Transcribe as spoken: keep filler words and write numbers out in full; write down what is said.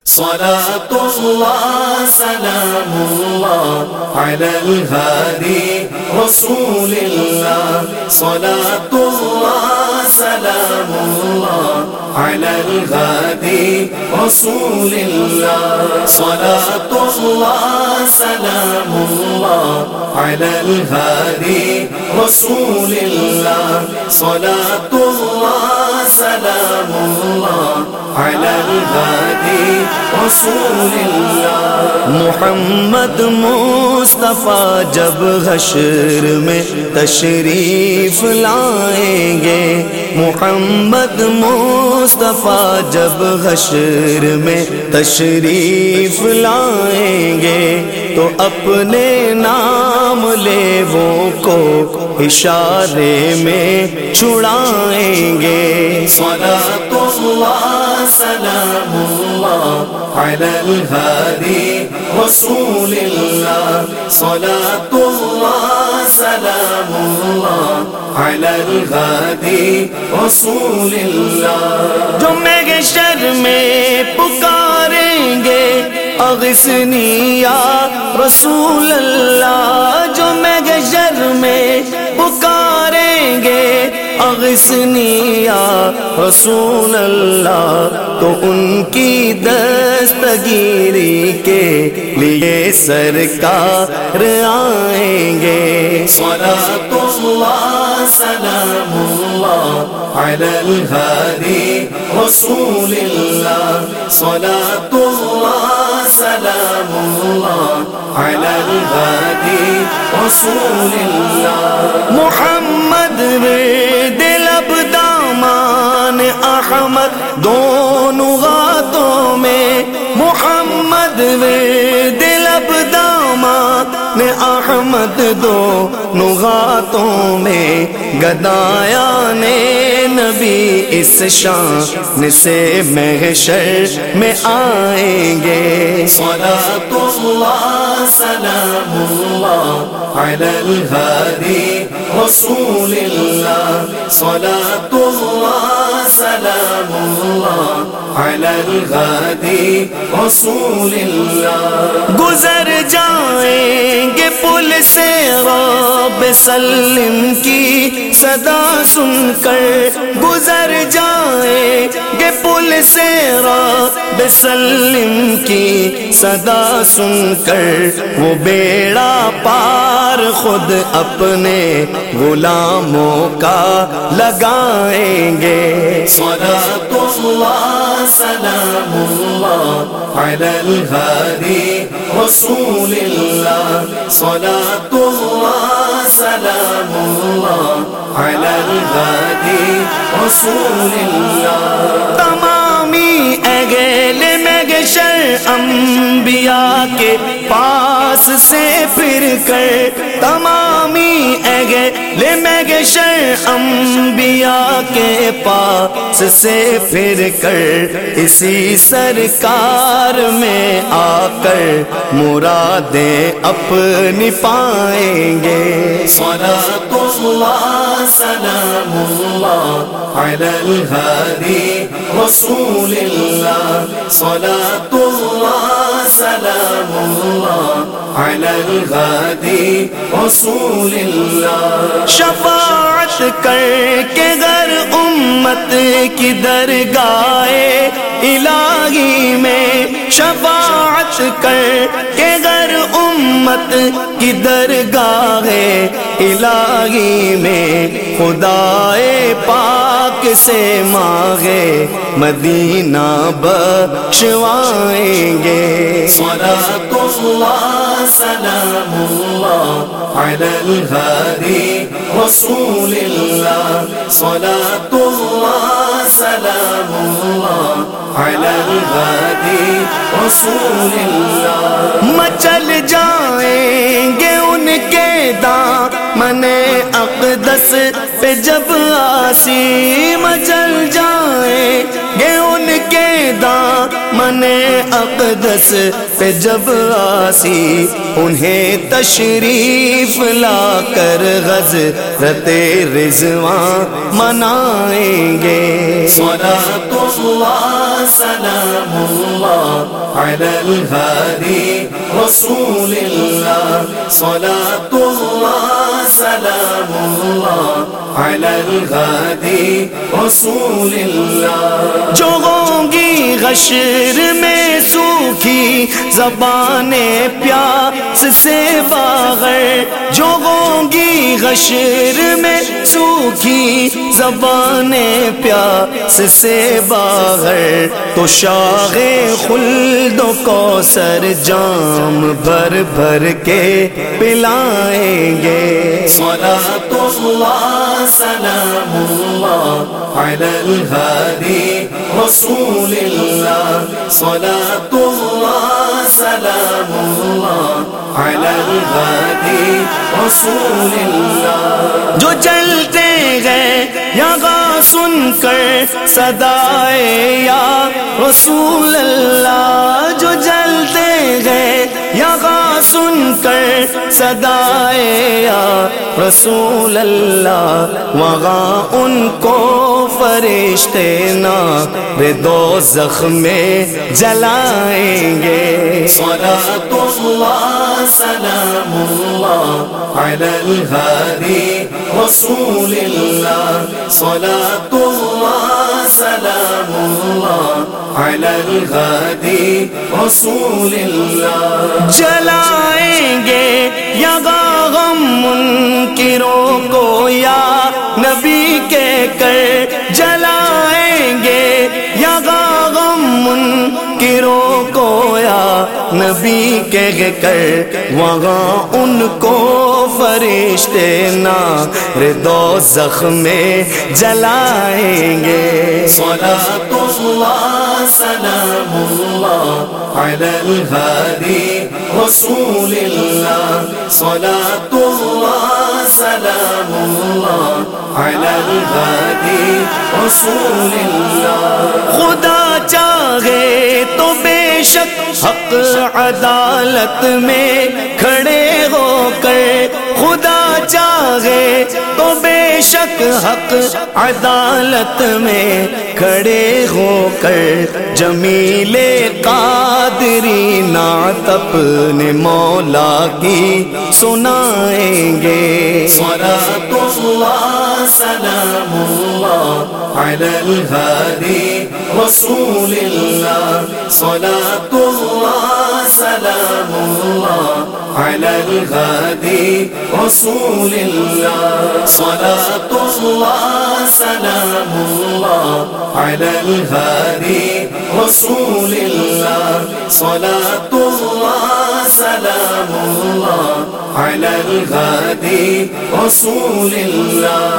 صلاة الله سلام الله على الهادي رسول الله. صلاة الله سلام الله على الهادي رسول الله. صلاة الله سلام الله على الهادي رسول الله. صلاة الله سلام الله على الهادي رسول اللہ. محمد مصطفیٰ جب حشر میں تشریف لائیں گے، محمد مصطفیٰ جب حشر میں تشریف لائیں گے تو اپنے نام لیووں کو اشارے میں چھڑائیں گے. صلاة اللہ سلام اللہ على الهادي رسول الله. صلاة الله سلام الله على الهادي رسول الله. جو محشر میں پکاریں گے اغثنی یا رسول اللہ، جو محشر میں پکاریں گے اغثنی یا رسول اللہ، تو ان کی دستگیری کے لیے سرکار آئیں گے. صلاة اللہ سلام اللہ على الهادي رسول اللہ. صلاة اللہ سلام اللہ على الهادي رسول اللہ. محمد ورد لب دامان احمد دونوں ہاتھوں میں، محمد ورد لب دامان احمد دونوں ہاتھوں میں، گدایان نبی اس شان سے محشر میں آئیں گے. صلاة اللہ سلام اللہ على الهادي رسول اللہ. صلاة اللہ سلام اللہ على الهادي رسول اللہ. گزر جائیں گے پل سے رب سلم کی صدا سن کر، گزر جائیں گے پل سے رب سلم کی صدا سن کر، وہ بیڑا پار خود اپنے غلاموں کا لگائیں گے. صلاة اللہ سلام اللہ على الهادي رسول اللہ. صلاة اللہ سلام اللہ على الهادي رسول اللہ. تمامی اہل محشر انبیاء کے پاس سے پھر کر، تمامی اہل محشر انبیاء کے پاس سے پھر کر، اسی سرکار میں آ کر مرادیں اپنی پائیں گے. صلاة اللہ سلام اللہ على الهادي رسول اللہ. صلاة اللہ سلام اللہ على الهادي رسول اللہ. شفاعت کر کے گر امت کی درگاہ الہی میں، شفاعت کر کے گر امت کی درگاہ الہی میں، خدائے پاک سے مانگے مدینہ بخشوائیں گے. صلاة اللہ سلام اللہ على الهادي رسول اللہ. صلاة اللہ سلام اللہ على الهادي رسول اللہ. مچل جائیں گے ان کے دامن اقدس پہ جب آسی، مچل جائیں گے ان کے دامن من اقدس پہ جب آسی انہیں تشریف لا کر غزرت رضوان منائیں گے صلاۃ اللہ سلام اللہ علی الہادی رسول اللہ صلاۃ اللہ سلام اللہ علی الہادی رسول اللہ جو ہونگی حشر میں سوکھی زبانیں پیاس سے باغر جو ہونگی حشر میں سوکھی زبانیں پیاس سے باغر تو شاہ خلد و کوثر جام بھر بھر کے پلائیں گے صلاۃ اللہ سلام اللہ علی الہادی رسول اللہ صلاۃ اللہ سلام اللہ علی الہادی رسول اللہ جو چلتے گئے یہاں سن کر صدائے یا رسول اللہ جو جلتے گئے یہاں سن کر صدائے یا رسول اللہ وہاں ان کو فرشتے نار دوزخ میں جلائیں گے صلاۃ اللہ سلام اللہ علی الہادی رسول اللہ صلاۃ اللہ سلام اللہ علی الہادی رسول اللہ جلائیں گے یہاں غم منکروں کو یا نبی کہہ کر جلائیں گے یہاں غم منکروں کو یا نبی کہہ کر وہاں ان کو فرشتے نار دوزخ میں جلائیں گے صلاۃ اللہ سلام اللہ علی الہادی رسول اللہ صلاۃ اللہ سلام اللہ علی الہادی رسول اللہ خدا چاہے تو بے شک حق عدالت میں کھڑے ہو کر خدا چاہے تو بے شک حق عدالت میں کھڑے ہو کر جمیل قادری نعت اپنے مولا کی سنائیں گے صلاۃ اللہ سلام اللہ علی الہادی رسول اللہ صلاۃ اللہ سلام اللہ علی الہادی رسول اللہ صلاۃ اللہ سلام اللہ علی الہادی رسول اللہ صلاۃ اللہ سلام اللہ علی الہادی رسول اللہ